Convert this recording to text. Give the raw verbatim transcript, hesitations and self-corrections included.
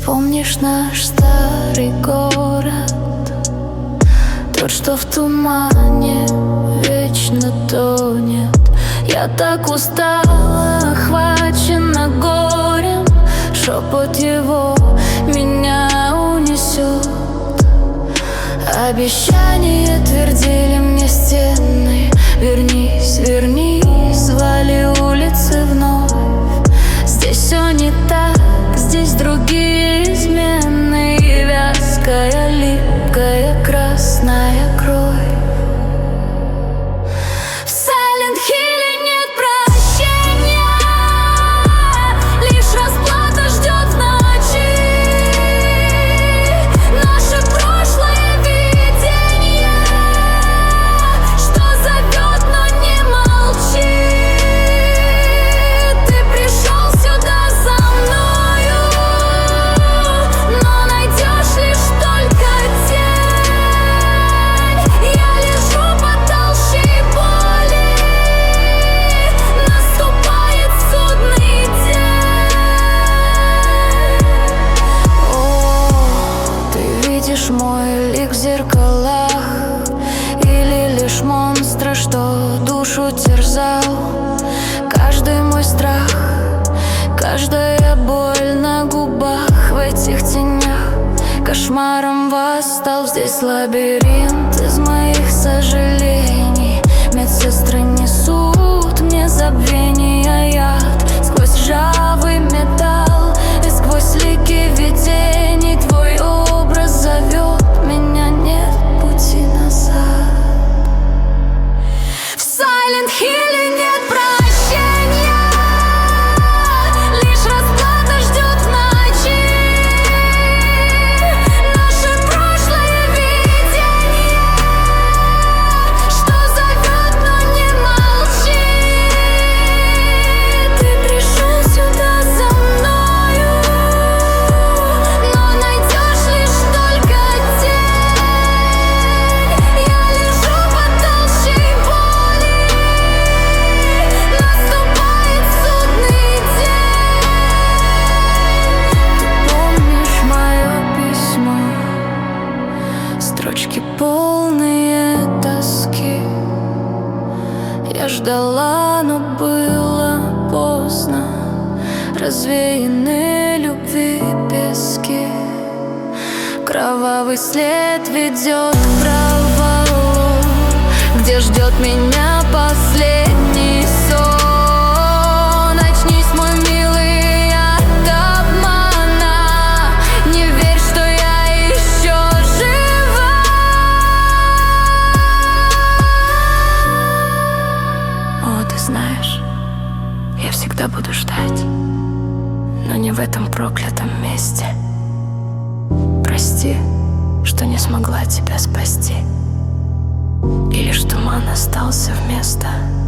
Помнишь наш старый город, тот, что в тумане вечно тонет? Я так устала, охвачена горем, шепот его меня унесет. Обещания твердили мне стены: вернись, вернись, звали улицы вновь. Здесь все не так, здесь другие измены, и вязкая, липкая, красная кровь. В Silent Hill'е нет прощения, лишь расплата ждет в ночи. Наше прошлое видение, что зовет, но не молчит. Ты пришел сюда за мною, но найдешь лишь только тень. Я лежу под толщей боли, наступает судный день. О, ты видишь мой лик в зеркалах, или лишь монстра, что душу терзал? Каждый мой страх, каждая боль на губах, в этих тенях кошмаром восстал. Здесь лабиринт из моих сожалений. Медсестры несут мне забвение, яд сквозь ржавый металл и сквозь лики видений. Твой образ зовет меня, нет пути назад. В Silent Hill'е нет прощения, лишь расплата ждет в ночи. Наше прошлое видение, что зовет, но не молчит. Ты пришел сюда за мною, но найдешь лишь только тень. Я лежу под толщей боли, наступает судный день. Ты помнишь мое письмо, строчки полные тоски? Я ждала, но было поздно, развеяны любви пески. Кровавый след ведет к провалу, где ждет меня последний сон. Очнись, мой милый, от обмана, не верь, что я еще жива. О, ты знаешь, я всегда буду ждать, но не в этом проклятом месте. Прости, что не смогла тебя спасти, и лишь туман остался вместо